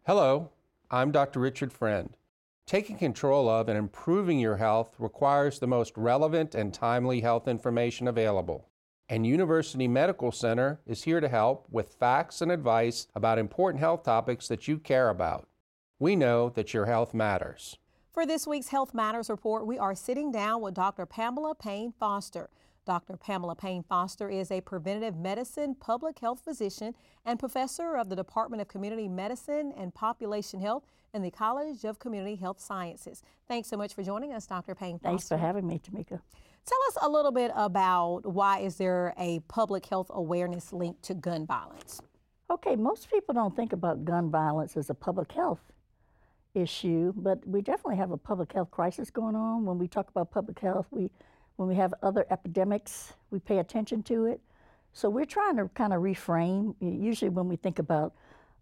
Hello, I'm Dr. Richard Friend. Taking control of and improving your health requires the most relevant and timely health information available. And University Medical Center is here to help with facts and advice about important health topics that you care about. We know that your health matters. For this week's Health Matters report, we are sitting down with Dr. Pamela Payne Foster. Dr. Pamela Payne Foster is a preventive medicine public health physician and professor of the Department of Community Medicine and Population Health in the College of Community Health Sciences. Thanks so much for joining us, Dr. Payne Foster. Thanks for having me, Tamika. Tell us a little bit about why is there a public health awareness linked to gun violence? Okay, most people don't think about gun violence as a public health issue, but we definitely have a public health crisis going on. When we talk about public health, when we have other epidemics, we pay attention to it. So we're trying to kind of reframe. Usually when we think about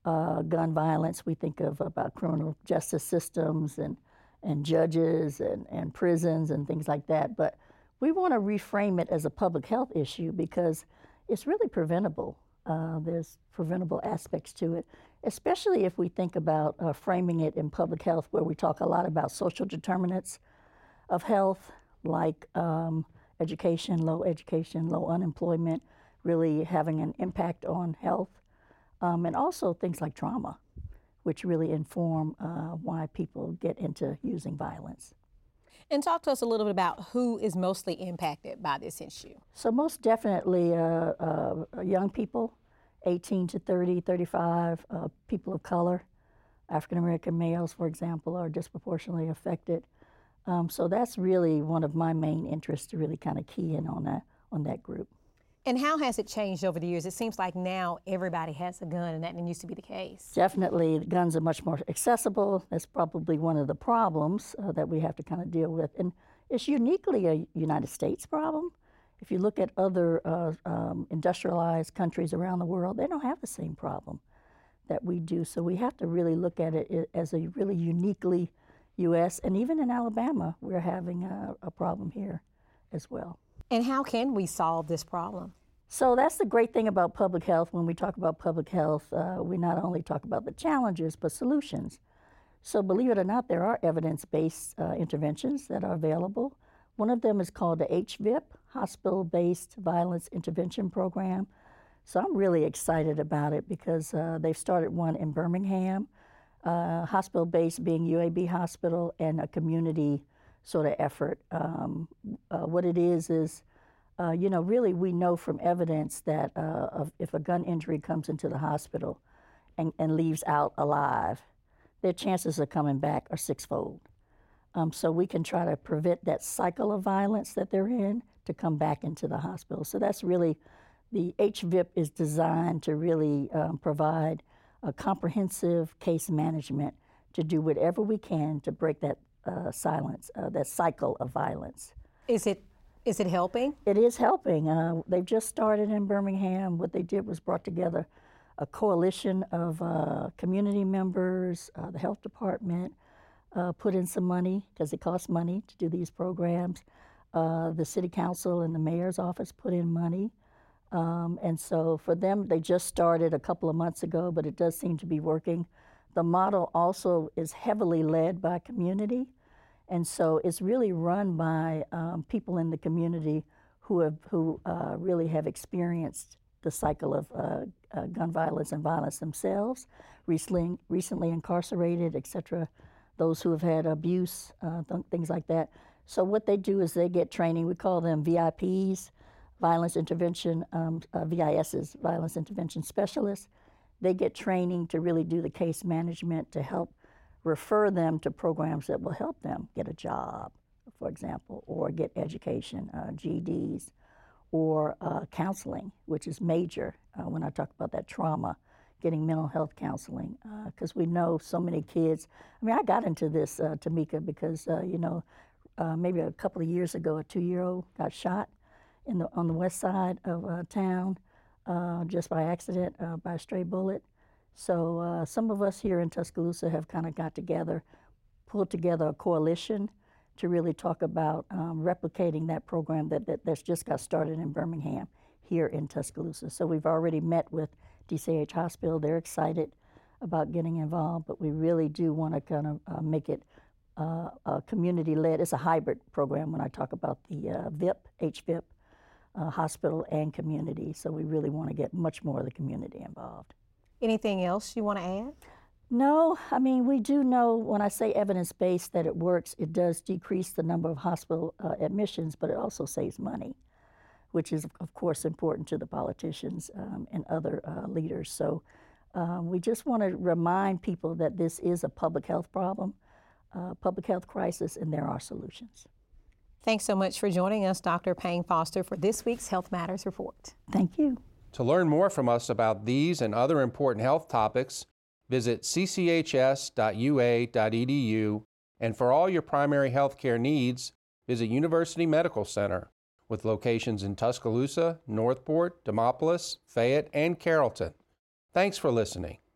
gun violence, we think about criminal justice systems and judges and prisons and things like that. But we want to reframe it as a public health issue because it's really preventable. There's preventable aspects to it, especially if we think about framing it in public health, where we talk a lot about social determinants of health, like education, low unemployment, really having an impact on health, and also things like trauma, which really inform why people get into using violence. And talk to us a little bit about who is mostly impacted by this issue. So most definitely young people, 18 to 30, 35, people of color, African American males, for example, are disproportionately affected. So that's really one of my main interests, to really kind of key in on that group. And how has it changed over the years? It seems like now everybody has a gun, and that didn't used to be the case. Definitely, guns are much more accessible. That's probably one of the problems that we have to kind of deal with. And it's uniquely a United States problem. If you look at other industrialized countries around the world, they don't have the same problem that we do. So we have to really look at it as a really uniquely U.S., and even in Alabama, we're having a problem here as well. And how can we solve this problem? So that's the great thing about public health. When we talk about public health, we not only talk about the challenges, but solutions. So believe it or not, there are evidence-based interventions that are available. One of them is called the HVIP, Hospital-Based Violence Intervention Program. So I'm really excited about it because they've started one in Birmingham, hospital-based being UAB Hospital, and a community sort of effort. What it is, really we know from evidence that if a gun injury comes into the hospital and leaves out alive, their chances of coming back are sixfold. So we can try to prevent that cycle of violence that they're in to come back into the hospital. So that's really, the HVIP is designed to really provide a comprehensive case management to do whatever we can to break that that cycle of violence. Is it helping? It is helping. They've just started in Birmingham. What they did was brought together a coalition of community members, the health department, put in some money because it costs money to do these programs. The city council and the mayor's office put in money. And so for them, they just started a couple of months ago, but it does seem to be working. The model also is heavily led by community. And so it's really run by people in the community who really have experienced the cycle of gun violence and violence themselves, recently incarcerated, et cetera, those who have had abuse, things like that. So what they do is they get training. We call them VIPs, violence intervention, VISs, violence intervention specialists. They get training to really do the case management to help refer them to programs that will help them get a job, for example, or get education, GEDs, or counseling, which is major when I talk about that trauma, getting mental health counseling, because we know so many kids. I mean, I got into this, Tamika, because, maybe a couple of years ago, a 2-year-old got shot on the west side of town just by accident, by a stray bullet. So some of us here in Tuscaloosa have kind of got together, pulled together a coalition to really talk about replicating that program that's just got started in Birmingham here in Tuscaloosa. So we've already met with DCH Hospital. They're excited about getting involved, but we really do want to kind of make it community-led. It's a hybrid program when I talk about the HVIP, hospital and community. So we really want to get much more of the community involved. Anything else you want to add? No, I mean, we do know when I say evidence-based that it works. It does decrease the number of hospital admissions, but it also saves money, which is, of course, important to the politicians and other leaders. So we just want to remind people that this is a public health problem, public health crisis, and there are solutions. Thanks so much for joining us, Dr. Payne Foster, for this week's Health Matters Report. Thank you. To learn more from us about these and other important health topics, visit cchs.ua.edu, and for all your primary health care needs, visit University Medical Center, with locations in Tuscaloosa, Northport, Demopolis, Fayette, and Carrollton. Thanks for listening.